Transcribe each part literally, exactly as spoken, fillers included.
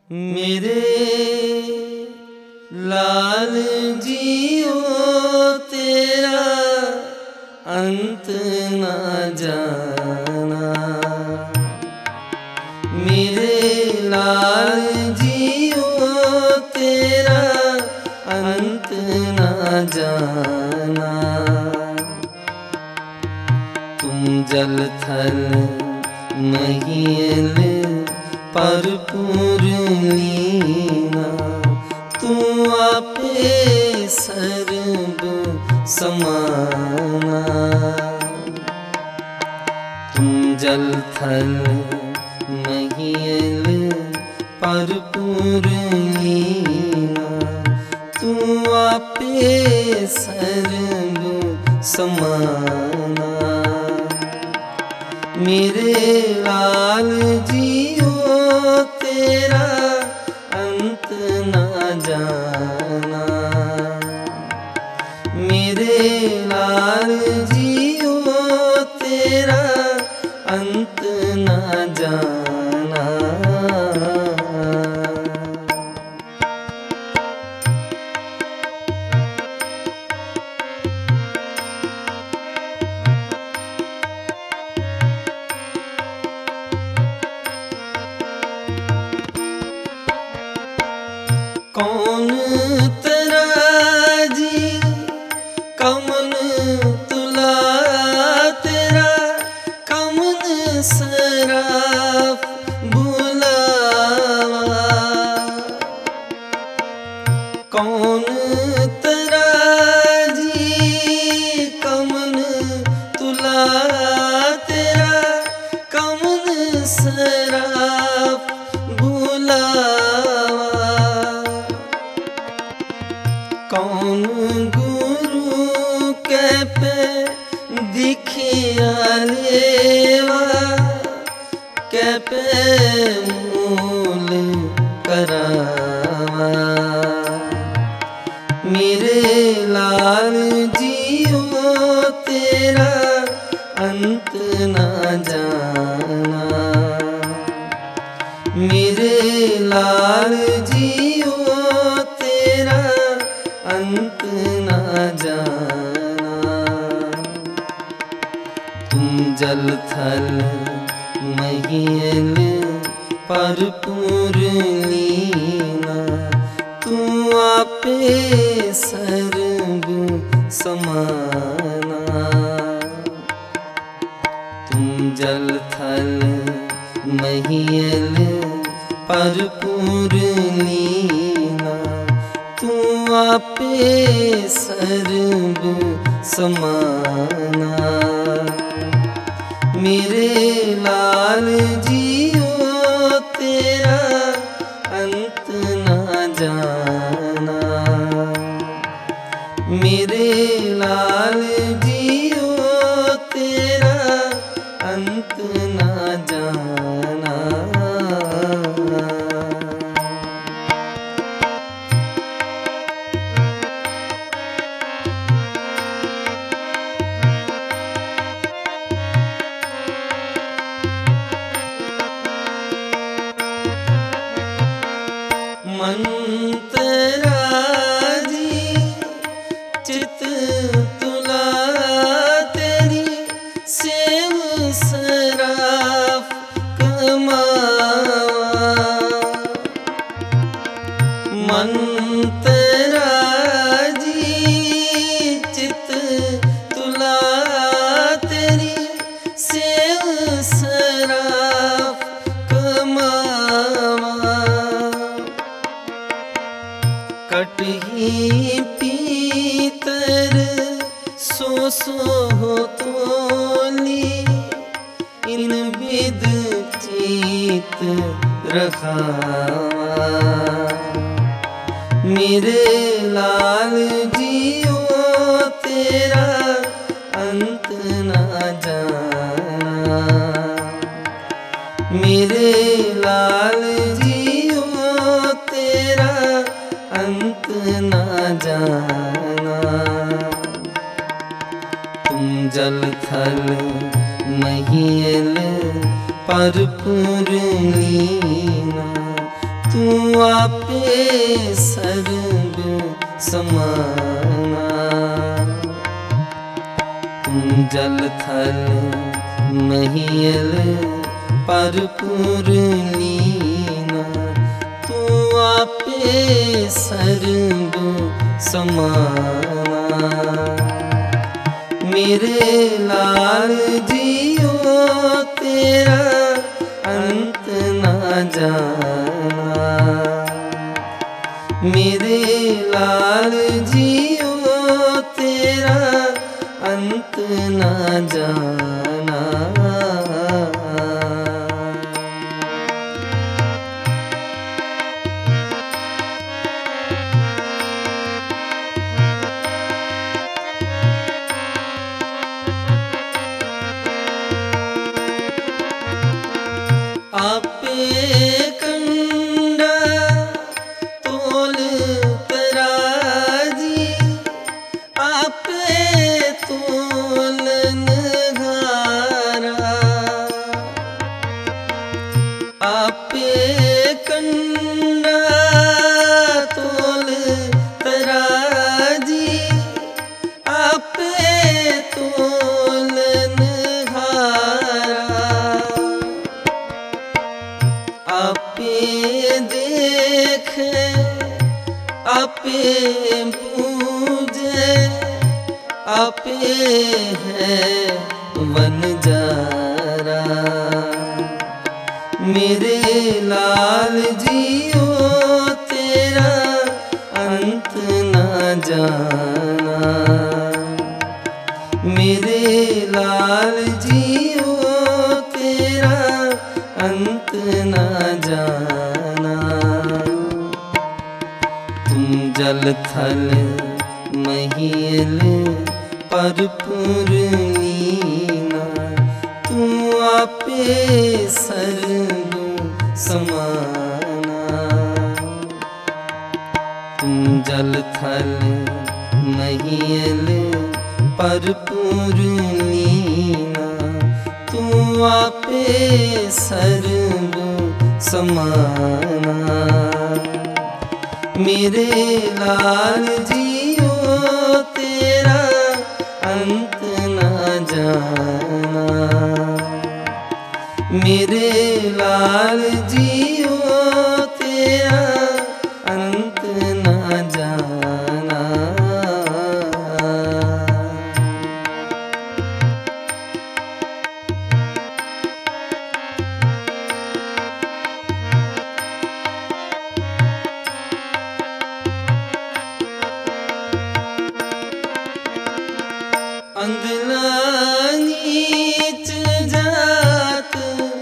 मेरे लाल जियो तेरा अंत ना जाना। मेरे लाल जियो तेरा अंत ना जाना। तुम जल थल महियल पर पूर्णीना। तू आपे सर्व समाना। तुम जल थल महियल पर पूर्णीना। तू आपे सर्व समाना। मेरे लाल जियो तेरा अंत ना जाना। मेरे लाल जियो तेरा अंत ना जाना। कौन तराजी कमन तुला तेरा कमन सराफ बुलावा। कौन तराजी कमन तुला तेरा कमन सराफ बुलावा। कौन गुरु के पे दिखिया लेवा के पे मूल करावा। मेरे लाल जियो तेरा अंत ना जाना। मेरे लाल जियो तेरा अंत ना जाना। तुम जल थल महियल पर पूर्णीना। तू आपे सर्व समाना। तुम जल थल महियल पर पूर्णीना। तू आपे सर्व समाना। मेरे लाल जियो तेरा अंत ना जाना। मेरे लाल जियो तेरा अंत ना जाना। मंतराजी चित तुला तेरी सेव सराफ कमावा। मंतराजी चित तुला तेरी सेव सराफ कमावा। कटही पीतर सो सो हो तोली। इन विद चित रखावा। मेरे लाल जियो तेरा अंत ना जाना। मेरे लाल जियो तेरा अंत ना जाना। तुम जल थल महियल पर पूर्णीना। तू सर्व समाना। तुम जल थल महियल परपुर लीना, तू आपे सर्व समाना। मेरे लाल जियो तेरा अंत ना जाना, मेरे लाल जियो तेरा अंत ना जाना। आपे कंडा तोल तराजी, आपे तोलन घारा। आपे कंडा तोल तराजी, आपे तोलन घारा। आपे देखे आपे पूजे, आपे है वनजारा। मेरे लाल जियो तेरा अंत ना जाना, मेरे लाल जियो तेरा अंत ना जाना। तुम जल थल महियल परपुर लीना, तू आपे सर्व समाना। तुम जल थल महियल परपुर लीना, तू आपे सर्व समाना। मेरे लाल जियो तेरा अंत ना जाना, मेरे लाल जियो तेरा अंत ना जाना। अंधला नीच जात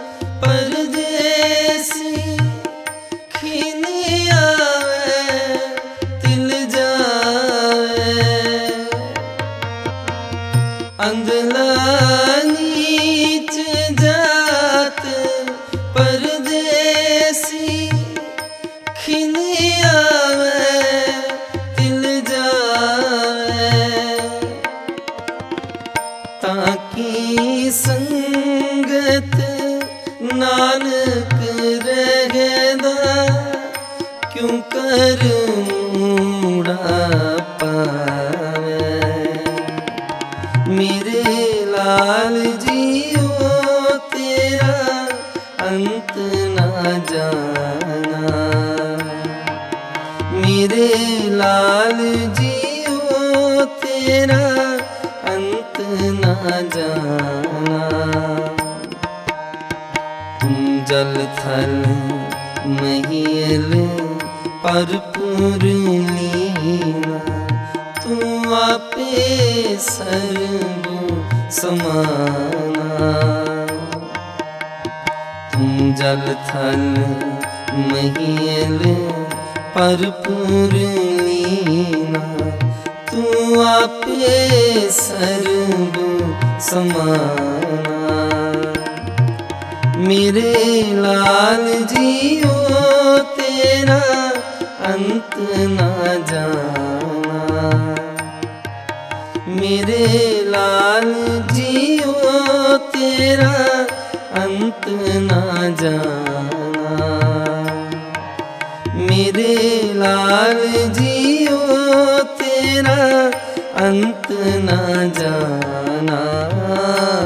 परदेसी, खिन आवे तिल जावे। अंधला नीच जात परदेसी, खिन आवे तिल जावे। ताकी संगत नानक रहदा, क्यों कर मूड़ा पावे। मेरे लाल जियो तेरा अंत ना जाना, मेरे लाल जियो तेरा अंत ना जाना। तुम जल थल महियल परपुर लीना, तू आपे सर्व समाना। तुम जल थल महियल परपुर लीना, तू आपे सर्व समाना। मेरे लाल जियो तेरा अंत ना जाना, मेरे लाल जियो तेरा अंत ना जाना। मेरे लाल जियो तेरा अंत ना जाना।